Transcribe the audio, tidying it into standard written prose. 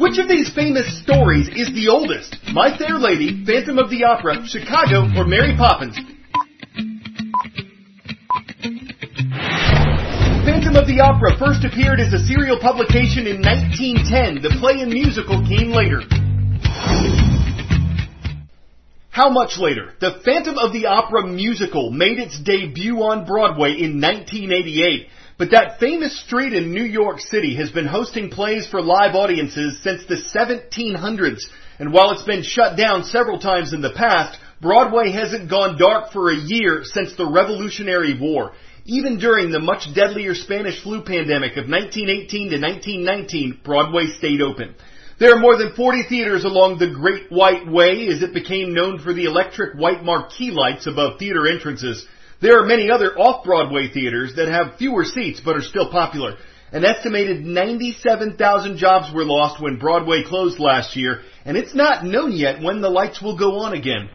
Which of these famous stories is the oldest? My Fair Lady, Phantom of the Opera, Chicago, or Mary Poppins? Phantom of the Opera first appeared as a serial publication in 1910. The play and musical came later. How much later? The Phantom of the Opera musical made its debut on Broadway in 1988. But that famous street in New York City has been hosting plays for live audiences since the 1700s. And while it's been shut down several times in the past, Broadway hasn't gone dark for a year since the Revolutionary War. Even during the much deadlier Spanish flu pandemic of 1918 to 1919, Broadway stayed open. There are more than 40 theaters along the Great White Way, as it became known for the electric white marquee lights above theater entrances. There are many other off-Broadway theaters that have fewer seats but are still popular. An estimated 97,000 jobs were lost when Broadway closed last year, and it's not known yet when the lights will go on again.